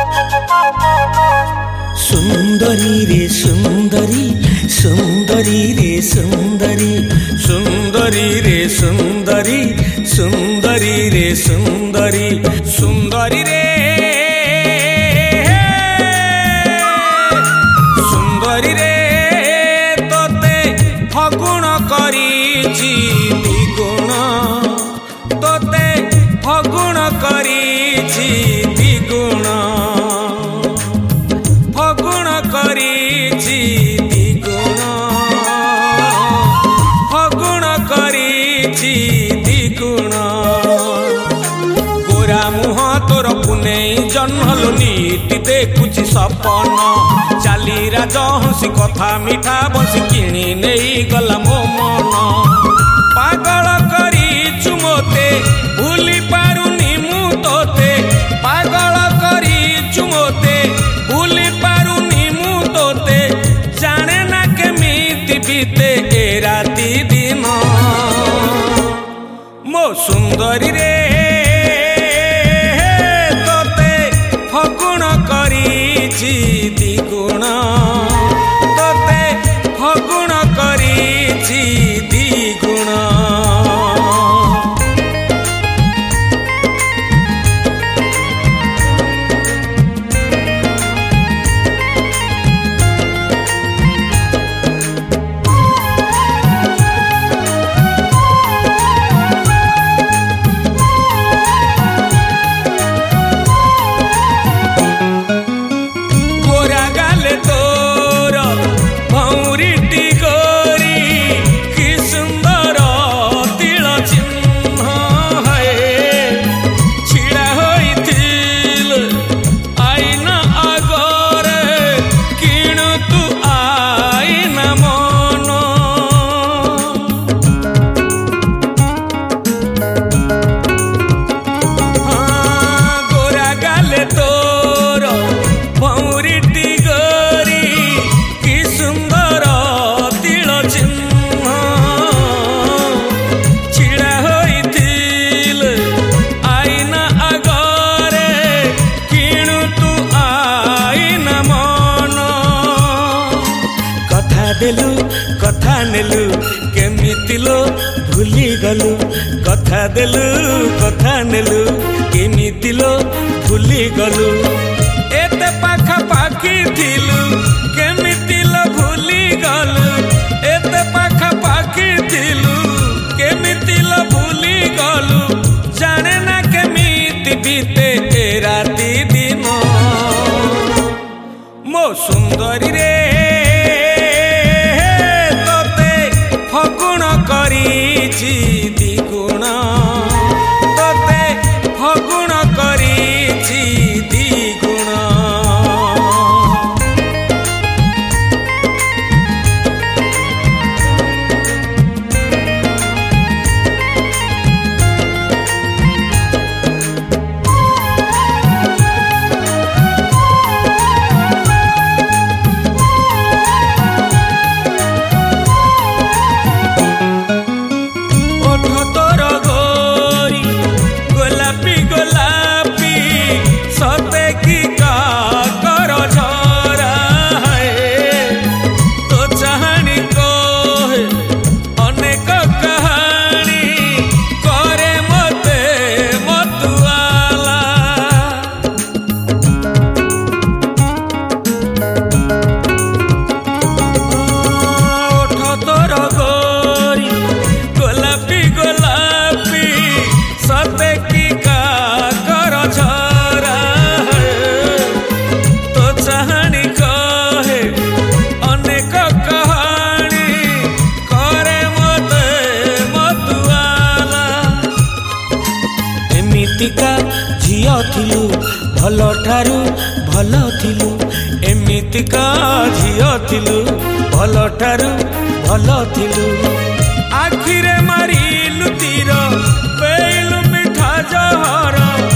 सुंदरी रे सुंदरी सुंदरी रे सुंदरी सुंदरी रे सुंदरी सुंदरी रे सुंदरी सुंदरी रे सुंदरी रे तोते फगुण करिछि द्विगुण तोते फगुण करिछि द्विगुण फगुण करिछि द्विगुण फगुण करिछि द्विगुण गोरा मुह तोर पुनेई जन्हलो नीति देखुछि सपन चाली राज हसी कथा मिठा बसी किणी नेई गला मो मन पागल करिछु मोते भूली पारुनी मु तोते पागल करिछु मोते भूली पारुनी मु तोते जाने ना केमिति बीते ए राति दिन मो सुंदरी रे तोते फगुण करिछि द्विगुण तोते फगुण करिछि द्विगुण कथा नेलु केमिति लो भूली गलु कथा देलु कथा नेलु केमिति लो भूली गलु एते पाखा पाखी थिलु केमिति लो भूली गलु एते पाखा पाखी थिलु केमिति लो भूली गलु जाने ना केमिति बीते ए राति दिन मो सुंदरी रे फगुण करिछि द्विगुण तोते फगुण करिछि द्विगुण झियो थिलु भल ठारू भल थिलु एमितिका झियो थिलु भल ठारू भल थिलु आखिरे मारिलु तीर पेलु मिठा जहर